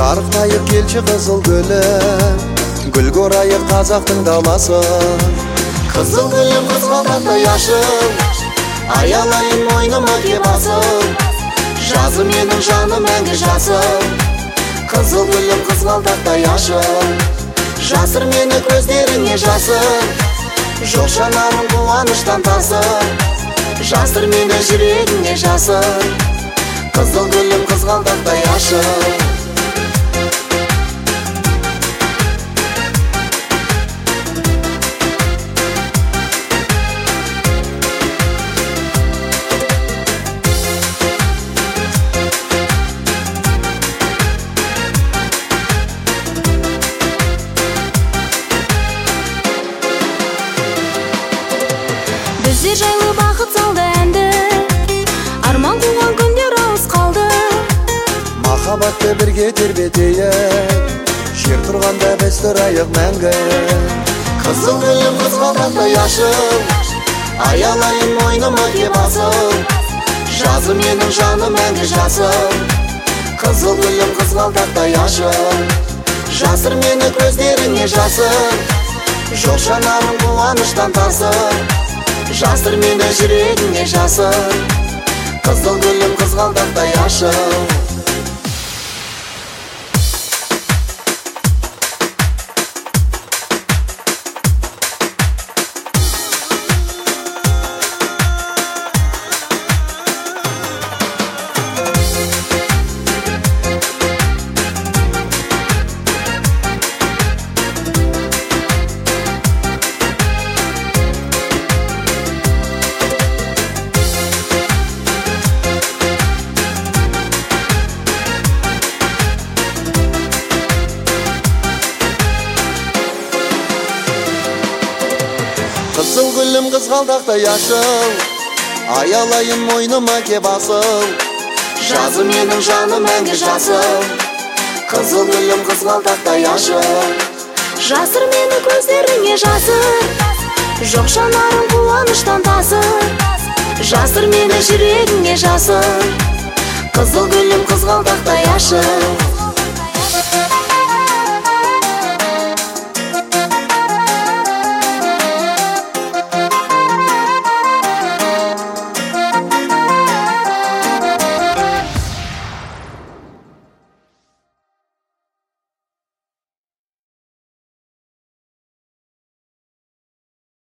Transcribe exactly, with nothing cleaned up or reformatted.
Шарықтайық келші қызыл гүлім, гүл көрайық қазақтың даласын. Қызыл гүлім қызғалдақтай ашыл, аялайын мойныма кеп асыл. Жазы менің жаным мәңгі жасыл, қызыл гүлім қызғалдақтай ашыл. Жасыр мені көздеріңе жасыл, жоқ жанарым қуаныштан тасыл. Жасыр мені жүрегіңе жасыл, қызыл гүлім қызғалдақтай ашыл. Біздер жайлы бақыт салды әнді, арман қуған күндер ауыз қалды. Махаббатты бірге тербетейік, жер тұрғанда біз тұрайық мәңгі. Қызыл гүлім қызғалдақтай ашыл, аялайын мойныма кеп асыл. Жазы менің жаным мәңгі жасыл, қызыл гүлім қызғалдақтай ашыл. Жасыр мені көздеріңе жасыл, жоқ жанарым қуаныштан тасыл. Жасыр мені жүрегіңе жасыл, қызыл гүлім қызғалдақтай ашыл. Қызыл гүлім қызғалдақтай ашыл, аялайын мойныма кеп асыл. Жазы менің жаным мәңгі жасыл, қызыл гүлім қызғалдақтай ашыл. Жасыр мені көздеріңе жасыл, жоқ жанарым қуаныштан тасыл. Жасыр мені жүрегіңе жасыл, қызыл гүлім қызғалдақтай ашыл.